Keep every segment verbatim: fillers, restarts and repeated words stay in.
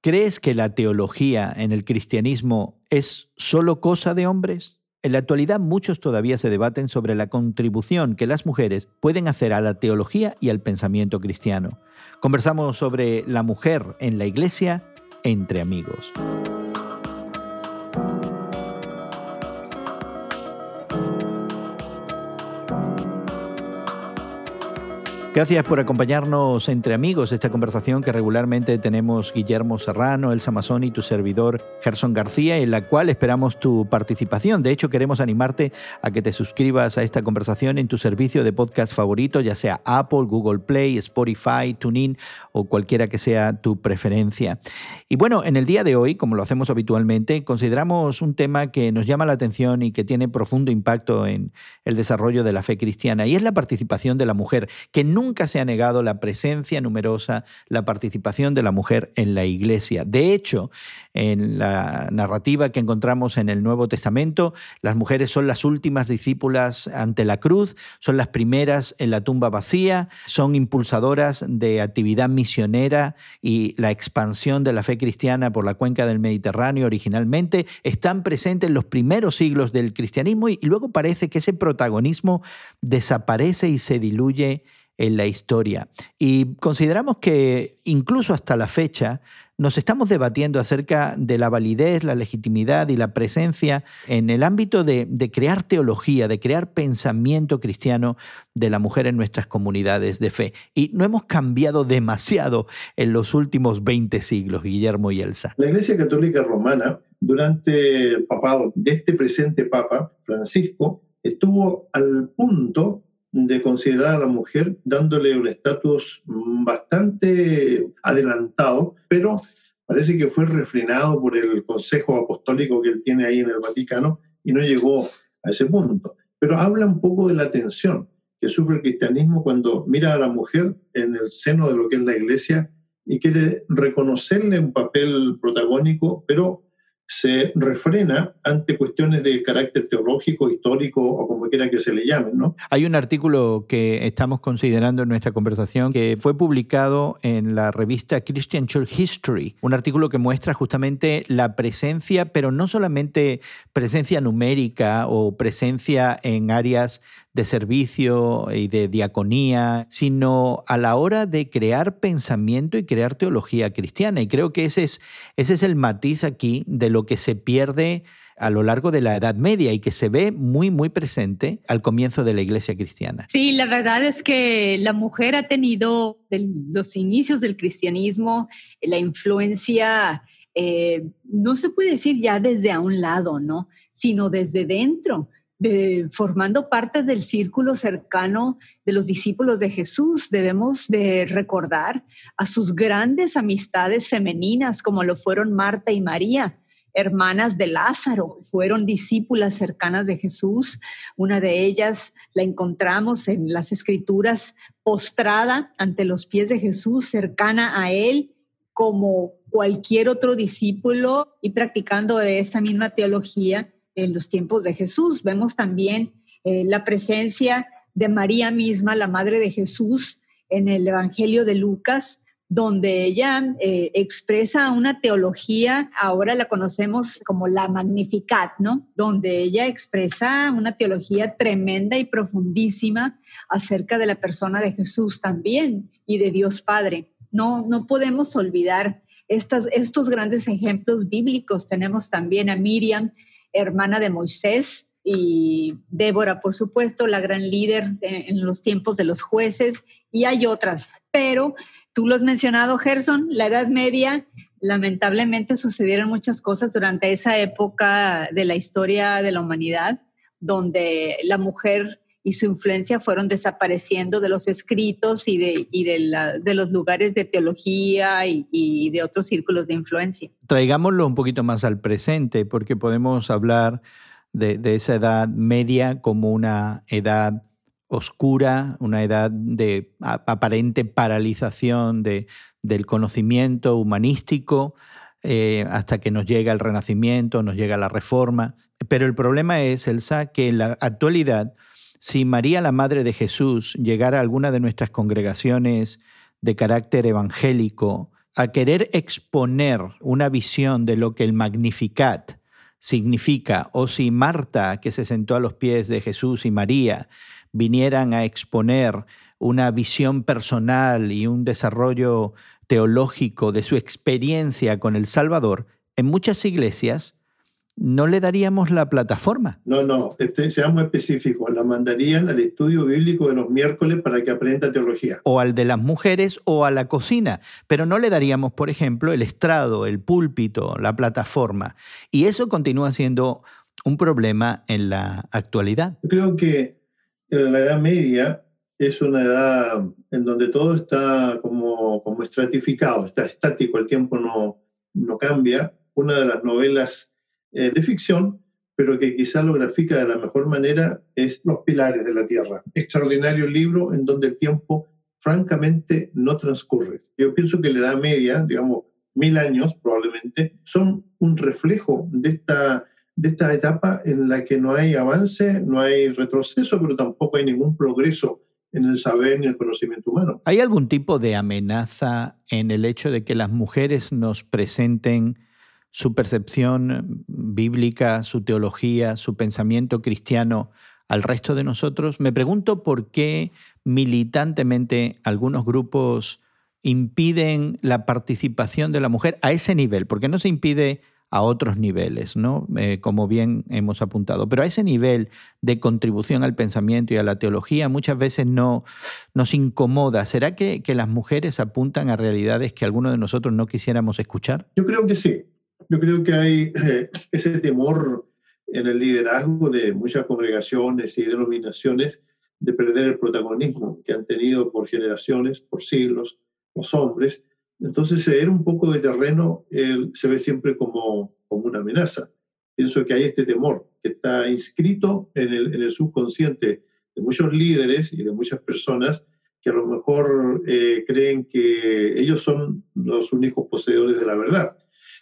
¿Crees que la teología en el cristianismo es solo cosa de hombres? En la actualidad muchos todavía se debaten sobre la contribución que las mujeres pueden hacer a la teología y al pensamiento cristiano. Conversamos sobre la mujer en la Iglesia entre amigos. Gracias por acompañarnos entre amigos, esta conversación que regularmente tenemos Guillermo Serrano, Elsa Mazzoni y tu servidor Gerson García, en la cual esperamos tu participación. De hecho, queremos animarte a que te suscribas a esta conversación en tu servicio de podcast favorito, ya sea Apple, Google Play, Spotify, TuneIn o cualquiera que sea tu preferencia. Y bueno, en el día de hoy, como lo hacemos habitualmente, consideramos un tema que nos llama la atención y que tiene profundo impacto en el desarrollo de la fe cristiana, y es la participación de la mujer, que nunca Nunca se ha negado la presencia numerosa, la participación de la mujer en la Iglesia. De hecho, en la narrativa que encontramos en el Nuevo Testamento, las mujeres son las últimas discípulas ante la cruz, son las primeras en la tumba vacía, son impulsadoras de actividad misionera y la expansión de la fe cristiana por la cuenca del Mediterráneo originalmente, están presentes en los primeros siglos del cristianismo y luego parece que ese protagonismo desaparece y se diluye en la historia. Y consideramos que incluso hasta la fecha nos estamos debatiendo acerca de la validez, la legitimidad y la presencia en el ámbito de, de crear teología, de crear pensamiento cristiano de la mujer en nuestras comunidades de fe. Y no hemos cambiado demasiado en los últimos veinte siglos, Guillermo y Elsa. La Iglesia Católica Romana, durante el papado de este presente Papa, Francisco, estuvo al punto de considerar a la mujer dándole un estatus bastante adelantado, pero parece que fue refrenado por el Consejo Apostólico que él tiene ahí en el Vaticano y no llegó a ese punto. Pero habla un poco de la tensión que sufre el cristianismo cuando mira a la mujer en el seno de lo que es la Iglesia y quiere reconocerle un papel protagónico, pero se refrena ante cuestiones de carácter teológico, histórico o como quiera que se le llamen, ¿no? Hay un artículo que estamos considerando en nuestra conversación que fue publicado en la revista Christian Church History, un artículo que muestra justamente la presencia, pero no solamente presencia numérica o presencia en áreas de servicio y de diaconía, sino a la hora de crear pensamiento y crear teología cristiana. Y creo que ese es, ese es el matiz aquí de lo que se pierde a lo largo de la Edad Media y que se ve muy, muy presente al comienzo de la Iglesia cristiana. Sí, la verdad es que la mujer ha tenido, de los inicios del cristianismo, la influencia, eh, no se puede decir ya desde a un lado, ¿no? Sino desde dentro. De, formando parte del círculo cercano de los discípulos de Jesús. Debemos de recordar a sus grandes amistades femeninas, como lo fueron Marta y María, hermanas de Lázaro, fueron discípulas cercanas de Jesús. Una de ellas la encontramos en las Escrituras postrada ante los pies de Jesús, cercana a él, como cualquier otro discípulo y practicando esa misma teología en los tiempos de Jesús. Vemos también eh, la presencia de María misma, la madre de Jesús, en el Evangelio de Lucas, donde ella eh, expresa una teología, ahora la conocemos como la Magnificat, ¿no? Donde ella expresa una teología tremenda y profundísima acerca de la persona de Jesús también y de Dios Padre. No, no podemos olvidar estas, estos grandes ejemplos bíblicos. Tenemos también a Miriam, hermana de Moisés, y Débora, por supuesto, la gran líder en los tiempos de los jueces, y hay otras. Pero tú lo has mencionado, Gerson, la Edad Media, lamentablemente sucedieron muchas cosas durante esa época de la historia de la humanidad, donde la mujer y su influencia fueron desapareciendo de los escritos y de, y de, la, de los lugares de teología y, y de otros círculos de influencia. Traigámoslo un poquito más al presente, porque podemos hablar de, de esa edad media como una edad oscura, una edad de aparente paralización de, del conocimiento humanístico, eh, hasta que nos llega el Renacimiento, nos llega la Reforma. Pero el problema es, Elsa, que en la actualidad, si María, la Madre de Jesús, llegara a alguna de nuestras congregaciones de carácter evangélico a querer exponer una visión de lo que el Magnificat significa, o si Marta, que se sentó a los pies de Jesús, y María vinieran a exponer una visión personal y un desarrollo teológico de su experiencia con el Salvador, en muchas iglesias no le daríamos la plataforma. No, no, este, seamos específicos, la mandarían al estudio bíblico de los miércoles para que aprenda teología. O al de las mujeres o a la cocina, pero no le daríamos, por ejemplo, el estrado, el púlpito, la plataforma. Y eso continúa siendo un problema en la actualidad. Yo creo que la Edad Media es una edad en donde todo está como, como estratificado, está estático, el tiempo no, no cambia. Una de las novelas eh, de ficción, pero que quizá lo grafica de la mejor manera, es Los Pilares de la Tierra. Extraordinario libro en donde el tiempo francamente no transcurre. Yo pienso que la Edad Media, digamos, mil años probablemente, son un reflejo de esta, de esta etapa en la que no hay avance, no hay retroceso, pero tampoco hay ningún progreso en el saber ni el conocimiento humano. ¿Hay algún tipo de amenaza en el hecho de que las mujeres nos presenten su percepción bíblica, su teología, su pensamiento cristiano al resto de nosotros? Me pregunto por qué militantemente algunos grupos impiden la participación de la mujer a ese nivel, porque no se impide a otros niveles, ¿no? Eh, como bien hemos apuntado. Pero a ese nivel de contribución al pensamiento y a la teología muchas veces no nos incomoda. ¿Será que, que las mujeres apuntan a realidades que algunos de nosotros no quisiéramos escuchar? Yo creo que sí. Yo creo que hay eh, ese temor en el liderazgo de muchas congregaciones y denominaciones de perder el protagonismo que han tenido por generaciones, por siglos, los hombres. Entonces, ceder un poco de terreno eh, se ve siempre como, como una amenaza. Pienso que hay este temor que está inscrito en el, en el subconsciente de muchos líderes y de muchas personas que a lo mejor eh, creen que ellos son los únicos poseedores de la verdad.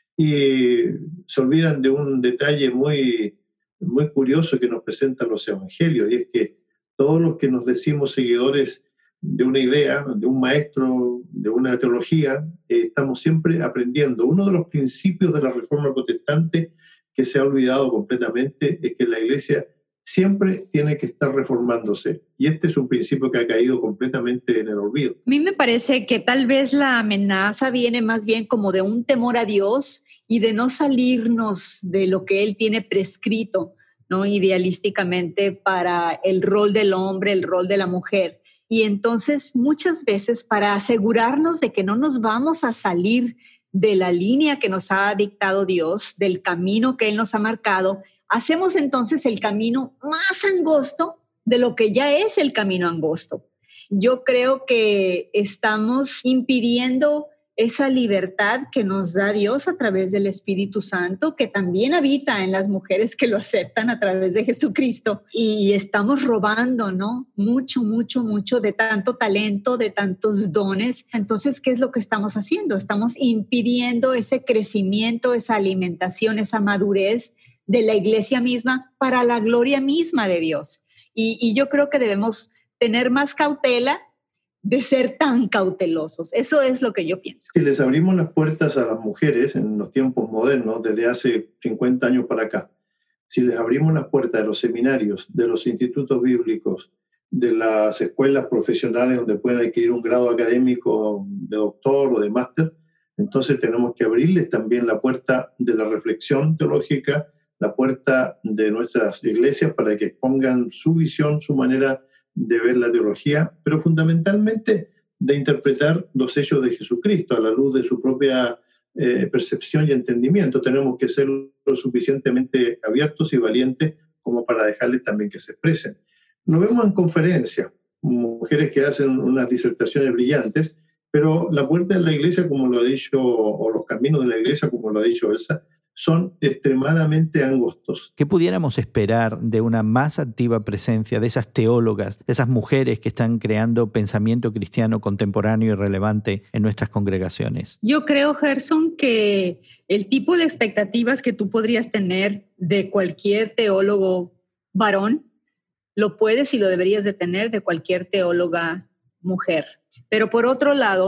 Y se olvidan de un detalle muy, muy curioso que nos presentan los evangelios, y es que todos los que nos decimos seguidores de una idea, de un maestro, de una teología, eh, estamos siempre aprendiendo. Uno de los principios de la Reforma Protestante que se ha olvidado completamente es que la Iglesia siempre tiene que estar reformándose. Y este es un principio que ha caído completamente en el olvido. A mí me parece que tal vez la amenaza viene más bien como de un temor a Dios y de no salirnos de lo que Él tiene prescrito, ¿no? Idealísticamente para el rol del hombre, el rol de la mujer. Y entonces muchas veces para asegurarnos de que no nos vamos a salir de la línea que nos ha dictado Dios, del camino que Él nos ha marcado, hacemos entonces el camino más angosto de lo que ya es el camino angosto. Yo creo que estamos impidiendo esa libertad que nos da Dios a través del Espíritu Santo, que también habita en las mujeres que lo aceptan a través de Jesucristo. Y estamos robando, ¿no? Mucho, mucho, mucho de tanto talento, de tantos dones. Entonces, ¿qué es lo que estamos haciendo? Estamos impidiendo ese crecimiento, esa alimentación, esa madurez de la iglesia misma para la gloria misma de Dios. Y, y yo creo que debemos tener más cautela de ser tan cautelosos. Eso es lo que yo pienso. Si les abrimos las puertas a las mujeres en los tiempos modernos, desde hace cincuenta años para acá, si les abrimos las puertas de los seminarios, de los institutos bíblicos, de las escuelas profesionales donde pueden adquirir un grado académico de doctor o de máster, entonces tenemos que abrirles también la puerta de la reflexión teológica, la puerta de nuestras iglesias para que expongan su visión, su manera de ver la teología, pero fundamentalmente de interpretar los hechos de Jesucristo a la luz de su propia eh, percepción y entendimiento. Tenemos que ser lo suficientemente abiertos y valientes como para dejarles también que se expresen. Lo vemos en conferencias, mujeres que hacen unas disertaciones brillantes, pero la puerta de la iglesia, como lo ha dicho, o los caminos de la iglesia, como lo ha dicho Elsa, son extremadamente angostos. ¿Qué pudiéramos esperar de una más activa presencia de esas teólogas, de esas mujeres que están creando pensamiento cristiano contemporáneo y relevante en nuestras congregaciones? Yo creo, Gerson, que el tipo de expectativas que tú podrías tener de cualquier teólogo varón, lo puedes y lo deberías de tener de cualquier teóloga mujer. Pero por otro lado,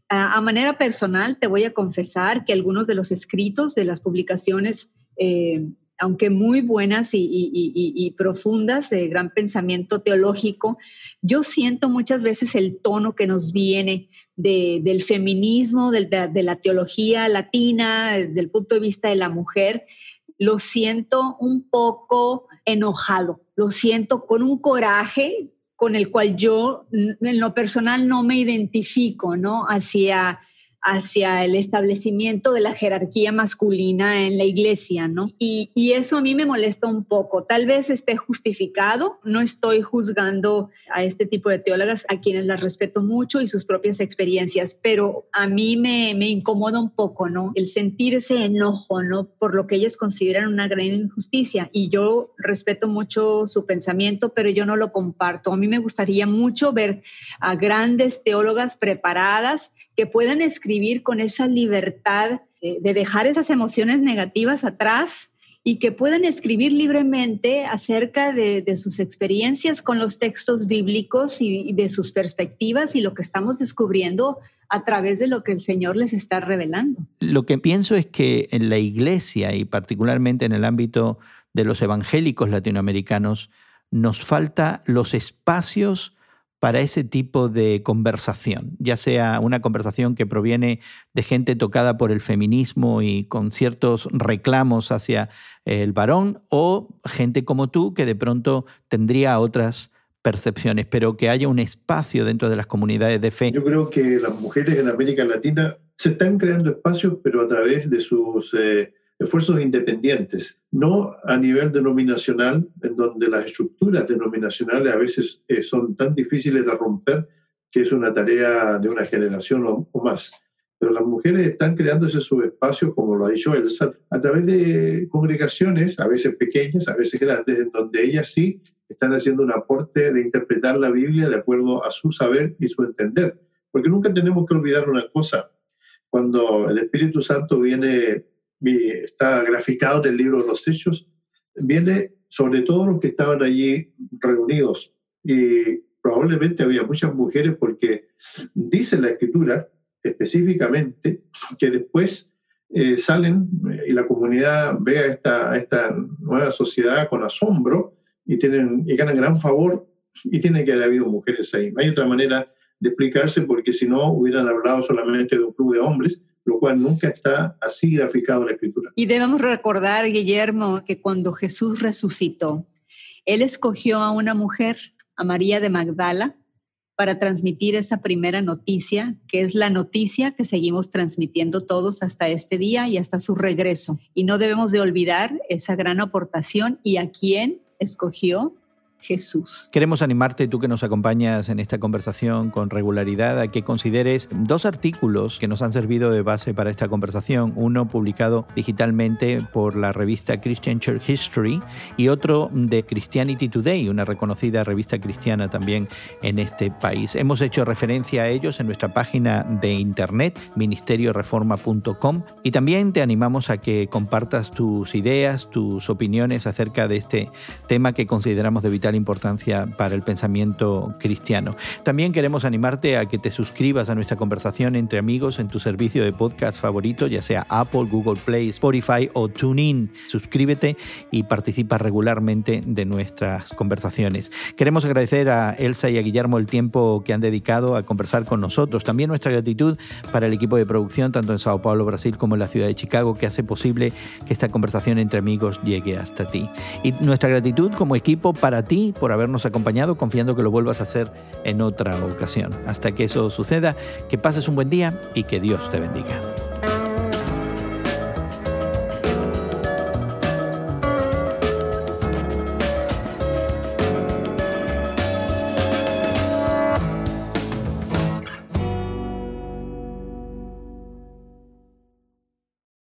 A, a manera personal, te voy a confesar que algunos de los escritos de las publicaciones, eh, aunque muy buenas y, y, y, y profundas, de gran pensamiento teológico, yo siento muchas veces el tono que nos viene de, del feminismo, de, de, de la teología latina, del punto de vista de la mujer, lo siento un poco enojado, lo siento con un coraje con el cual yo en lo personal no me identifico, ¿no? Hacia, hacia el establecimiento de la jerarquía masculina en la iglesia, ¿no? Y, y eso a mí me molesta un poco. Tal vez esté justificado, no estoy juzgando a este tipo de teólogas, a quienes las respeto mucho y sus propias experiencias, pero a mí me, me incomoda un poco, ¿no? El sentir ese enojo, ¿no? Por lo que ellas consideran una gran injusticia. Y yo respeto mucho su pensamiento, pero yo no lo comparto. A mí me gustaría mucho ver a grandes teólogas preparadas que puedan escribir con esa libertad de, de dejar esas emociones negativas atrás y que puedan escribir libremente acerca de, de sus experiencias con los textos bíblicos y, y de sus perspectivas y lo que estamos descubriendo a través de lo que el Señor les está revelando. Lo que pienso es que en la iglesia y particularmente en el ámbito de los evangélicos latinoamericanos nos falta los espacios para ese tipo de conversación, ya sea una conversación que proviene de gente tocada por el feminismo y con ciertos reclamos hacia el varón, o gente como tú que de pronto tendría otras percepciones, pero que haya un espacio dentro de las comunidades de fe. Yo creo que las mujeres en América Latina se están creando espacios, pero a través de sus eh, esfuerzos independientes, no a nivel denominacional, en donde las estructuras denominacionales a veces eh, son tan difíciles de romper que es una tarea de una generación o, o más. Pero las mujeres están creándose sus espacios, como lo ha dicho Elsa, a través de congregaciones, a veces pequeñas, a veces grandes, en donde ellas sí están haciendo un aporte de interpretar la Biblia de acuerdo a su saber y su entender. Porque nunca tenemos que olvidar una cosa. Cuando el Espíritu Santo viene, está graficado en el libro de los Hechos, viene sobre todos los que estaban allí reunidos. Y probablemente había muchas mujeres porque dice la Escritura específicamente que después eh, salen eh, y la comunidad ve a esta, a esta nueva sociedad con asombro y, tienen, y ganan gran favor, y tiene que haber habido mujeres ahí. No hay otra manera de explicarse, porque si no hubieran hablado solamente de un club de hombres, lo cual nunca está así graficado en la Escritura. Y debemos recordar, Guillermo, que cuando Jesús resucitó, Él escogió a una mujer, a María de Magdala, para transmitir esa primera noticia, que es la noticia que seguimos transmitiendo todos hasta este día y hasta su regreso. Y no debemos de olvidar esa gran aportación y a quién escogió Jesús. Queremos animarte, tú que nos acompañas en esta conversación con regularidad, a que consideres dos artículos que nos han servido de base para esta conversación. Uno publicado digitalmente por la revista Christian Church History y otro de Christianity Today, una reconocida revista cristiana también en este país. Hemos hecho referencia a ellos en nuestra página de internet, ministerio reforma punto com, y también te animamos a que compartas tus ideas, tus opiniones acerca de este tema que consideramos de vital importancia para el pensamiento cristiano. También queremos animarte a que te suscribas a nuestra conversación entre amigos en tu servicio de podcast favorito, ya sea Apple, Google Play, Spotify o TuneIn. Suscríbete y participa regularmente de nuestras conversaciones. Queremos agradecer a Elsa y a Guillermo el tiempo que han dedicado a conversar con nosotros. También nuestra gratitud para el equipo de producción, tanto en Sao Paulo, Brasil, como en la ciudad de Chicago, que hace posible que esta conversación entre amigos llegue hasta ti. Y nuestra gratitud como equipo para ti por habernos acompañado, confiando que lo vuelvas a hacer en otra ocasión. Hasta que eso suceda, que pases un buen día y que Dios te bendiga.